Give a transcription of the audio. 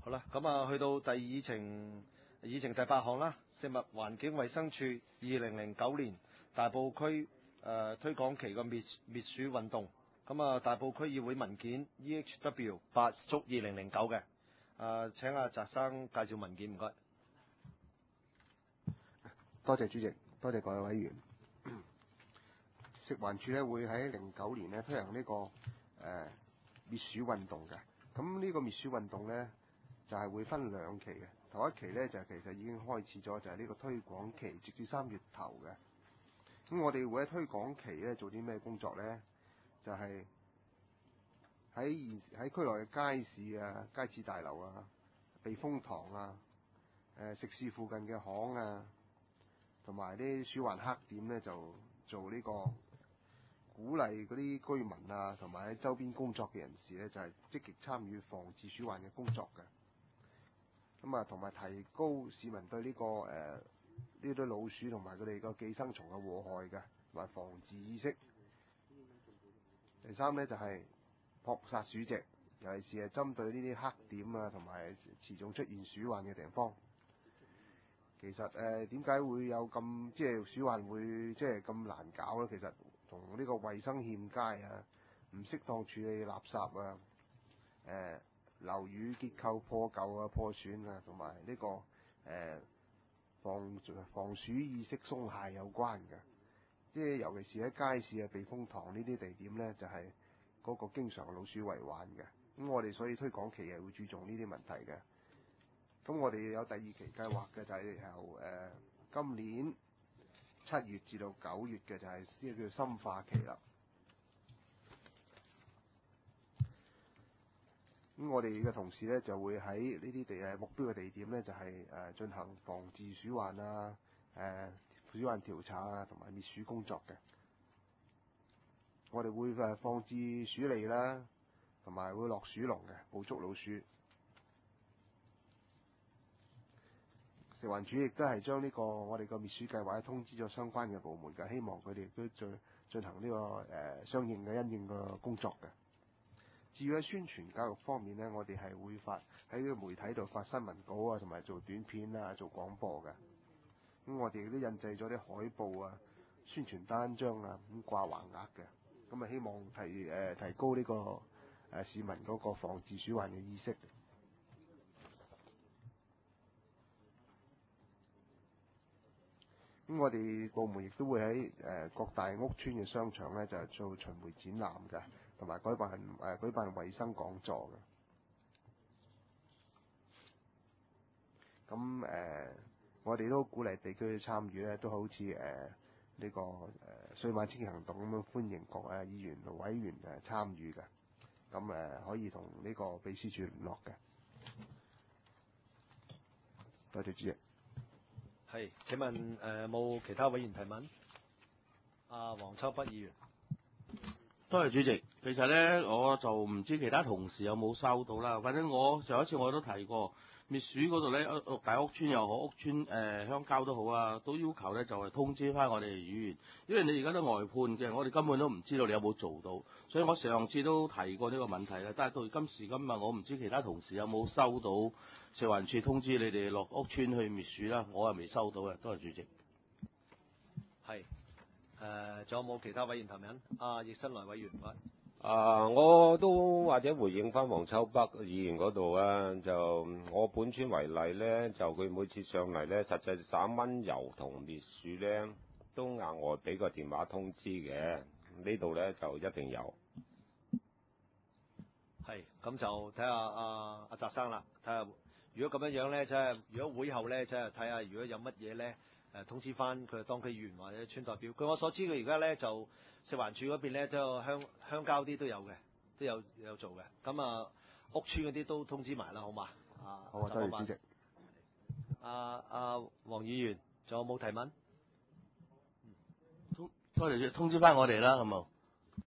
好啦，咁啊，去到議程第8項啦，食物環境衞生署2009年大埔區推廣期個滅鼠運動。咁啊，大埔區議會文件 EHW8/2009嘅。請阿澤生介紹文件，唔該。 多謝主席，多謝各位委員。食環署咧會喺09年咧推行呢個滅鼠運動嘅。咁呢個滅鼠運動咧就係會分2期嘅。頭一期咧就其實已經開始咗，就係呢個推廣期，直至3月頭嘅。咁我哋會喺推廣期咧做啲咩工作咧？就係喺區內嘅街市啊、街市大樓啊、避風塘啊、食肆附近嘅巷啊，同埋啲鼠患黑點咧，就做呢個鼓勵嗰啲居民啊，同埋喺周邊工作嘅人士咧，就係積極參與防治鼠患嘅工作嘅。咁啊，同埋提高市民對呢個呢堆老鼠同埋佢哋個寄生蟲嘅禍害嘅，同埋防治意識。第3咧就係撲殺鼠隻，尤其是係針對呢啲黑點啊，同埋持續出現鼠患嘅地方。其實點解會有咁鼠患會咁難搞咧？其實同呢個衞生欠佳啊、唔適當處理垃圾啊、樓宇結構破舊啊、破損啊，同埋呢個防鼠意識鬆懈有關嘅。尤其是喺街市啊、避風塘呢啲地點咧，就係嗰個經常老鼠為患嘅。咁我哋所以推廣期係會注重呢啲問題嘅。咁我哋有第2期計劃嘅，就係由今年7月至到9月嘅，就係呢個叫深化期啦。咁我哋嘅同事咧就會喺呢啲目標嘅地點咧，就係進行防治鼠患啊、鼠患調查啊，同埋滅鼠工作嘅。我哋會放置鼠餌啦，同埋會落鼠籠嘅，捕捉老鼠。食環署亦都係將呢個我哋個滅鼠計劃通知咗相關嘅部門嘅，希望佢哋都進行呢個相應嘅因應嘅工作嘅。至於喺宣傳教育方面呢，我哋係會喺呢個媒體度發新聞稿啊，同埋做短片啊，做廣播嘅。咁我哋亦都印製咗啲海報啊、宣傳單張啊，咁掛橫額嘅。咁啊，希望提高呢個市民嗰個防治鼠患嘅意識。咁我哋部門亦都會喺各大屋邨嘅商場咧，就做巡迴展覽嘅，同埋舉辦衞生講座嘅。咁我哋都鼓勵地區嘅參與咧，都好似呢個歲晚清潔行動咁樣，歡迎各議員同委員參與嘅。咁可以同呢個秘書處聯絡嘅。多謝主席。 係，請問冇其他委員提問？黃秋北議員。 多謝主席。其實咧，我就唔知其他同事有冇收到啦。反正我上一次我都提過，滅鼠嗰度咧，大屋邨又好，屋邨鄉郊都好啊，都要求咧就係通知翻我哋議員，因為你而家都外判嘅，我哋根本都唔知道你有冇做到。所以我上次都提過呢個問題啦，但係到今時今日，我唔知其他同事有冇收到食環署通知你哋落屋邨去滅鼠啦，我係未收到嘅。多謝主席。 係。仲有冇其他委員提問？易新來委員， 我都或者回應翻黃秋北議員嗰度啊，就我本村為例咧，就佢每次上嚟咧，實際灑蚊油同滅鼠咧，都額外俾個電話通知嘅，呢度咧就一定有。 係，咁就睇下阿澤生啦，睇下如果咁樣咧，即係如果會後咧，即係睇下如果有乜嘢咧。通知翻佢當區議員或者村代表。據我所知，佢而家咧就食環署嗰邊咧，都鄉郊啲都有嘅，都有做嘅。咁屋邨嗰啲都通知埋啦，好嘛？ 好啊，多謝主席。 黃議員，仲有冇提問？ 多謝通知翻我哋啦，好冇？